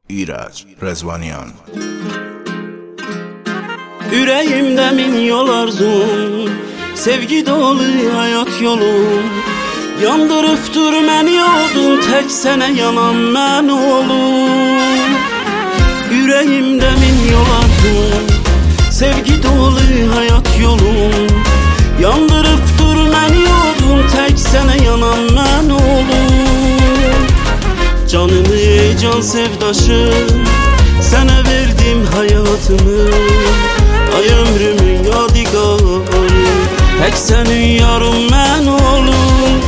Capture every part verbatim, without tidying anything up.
İraç Rezvanyan. Ürəyimdə min yol arzum, sevgi dolu hayat yolum. Yandırıbdır məni odun, tək sənə yanan mən olum. Ürəyimdə min yol arzum, sevgi dolu hayat yolum. Yandırıbdır məni odun, tək sənə yanan mən olum. Canımı can sevdaşım, sənə verdim hayatımı. Ay ömrümün yadigarı, tək sənin yarım mən olum.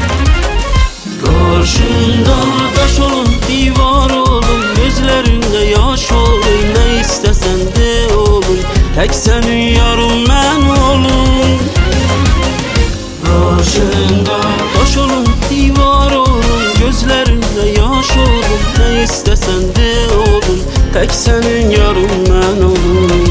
Qarşında daş olun, divar olun, gözlərində yaş olun. Nə istəsən de olun, tək sənin yarım mən olum. Qarşında daş olun, divar olun, gözlərində yaş olun. Nə istəsən de olun, tək sənin yarım mən olum.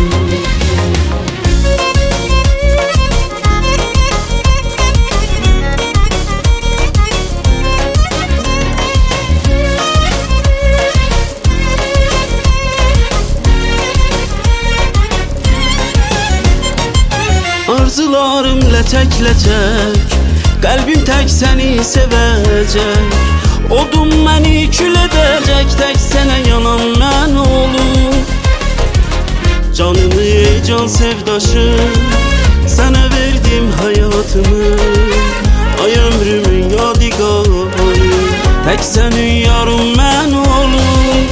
Arzularım ləçək ləçək, qəlbim tək səni sevəcək. Odum məni kül edəcək, tək sənə yanan mən olum. Canımı can sevdaşım, sənə verdim hayatımı. Ay ömrümün yadigarı, tək sənin yarım mən olum.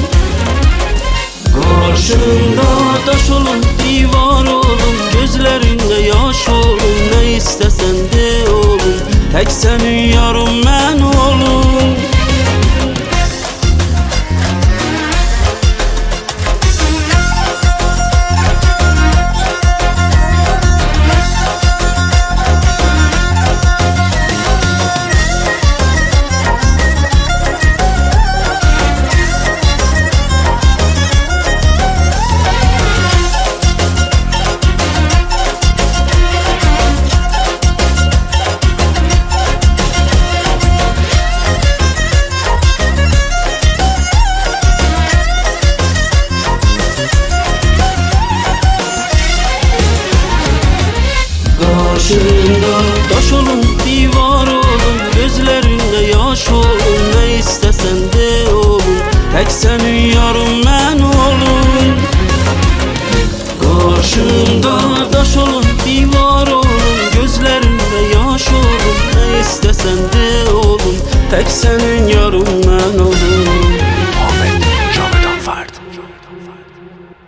Qarşında daş olun, divar olun, gözlərində yaş olun. Nə istəsən de olun, tək sənin yarım mən olum. Qarşında daş olun, divar olun, gözlərində yaş olun. Nə istəsən de olun, tək sənin yarım mən olum. Qarşında daş olun, divar olun, gözlərində yaş olun. Nə istəsən de olun, tək sənin yarım mən olum. Ahmet Javedan Fard.